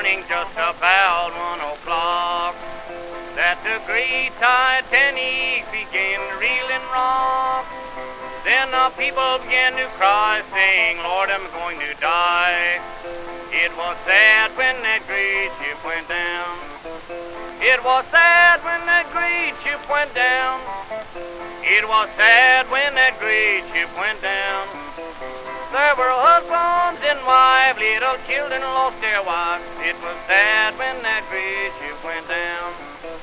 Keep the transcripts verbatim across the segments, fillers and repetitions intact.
morning just about one o'clock that the great Titanic began to reel and rock. Then the people began to cry, saying, Lord, I'm going to die. It was sad when that great ship went down. It was sad when that great ship went down. It was sad when that great ship went down. There were husbands and wives, little children lost their wives. It was sad when that great ship went down.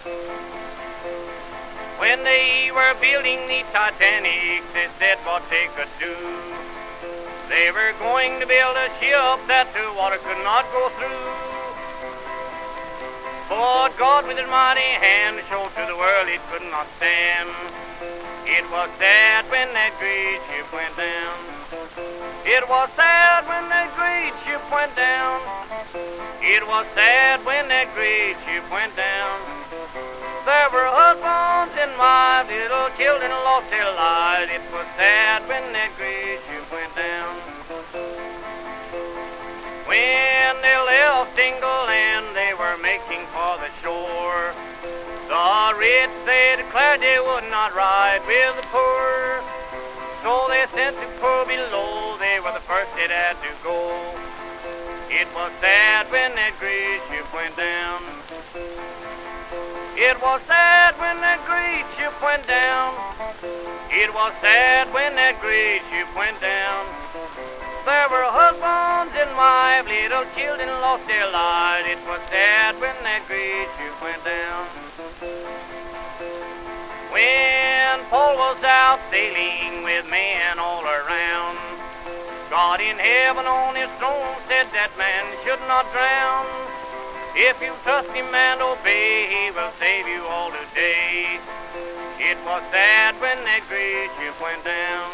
When they were building the Titanic, they said what they could do. They were going to build a ship that the water could not go through. But God with his mighty hand showed to the world it could not stand. It was sad when that great ship went down. It was sad when that great ship went down. It was sad when that great ship went down. There were husbands and wives, little children lost their lives. It was sad when that great ship went down. When they left England, they were making for the shore. The rich, they declared they would not ride with the poor. So they sent the poor below, they were the first that had to go. It was sad when that great ship went down. It was sad when that great ship went down. It was sad when that great ship went down. There were husbands and wives, little children lost their lives. It was sad when that great ship went down. When Paul was out sailing with men all around, God in heaven on his throne said that man should not drown. If you trust him and obey, he will save you all today. It was sad when that great ship went down.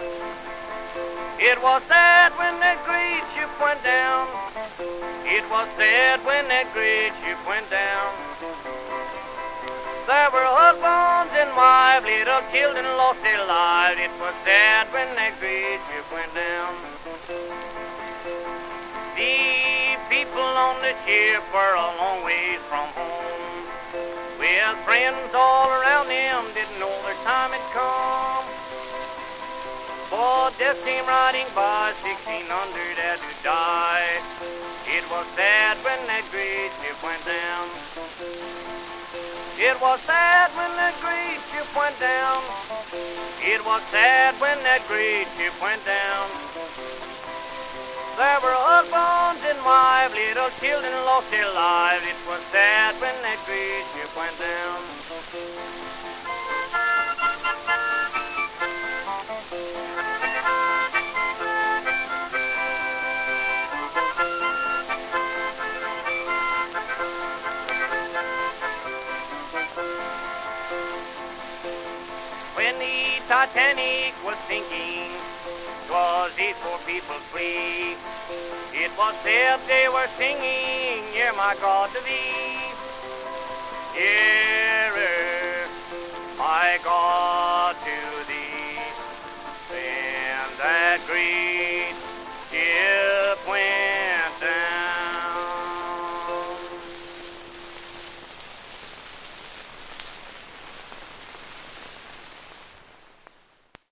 It was sad when that great ship went down. It was sad when that great ship went down. There were husbands and wives, little children lost their lives. It was sad when that great ship went down. The people on the ship were a long ways from home, with friends all around them, didn't know their time had come. But death came riding by, sixteen hundred had to die. It was sad when that great ship went down. It was sad when that great ship went down. It was sad when that great ship went down. There were husbands and wives, little children lost their lives. It was sad when that great ship went down. When the Titanic was sinking, 'twas these poor people free. It was said they were singing, "Hear my God to thee." Hear my God.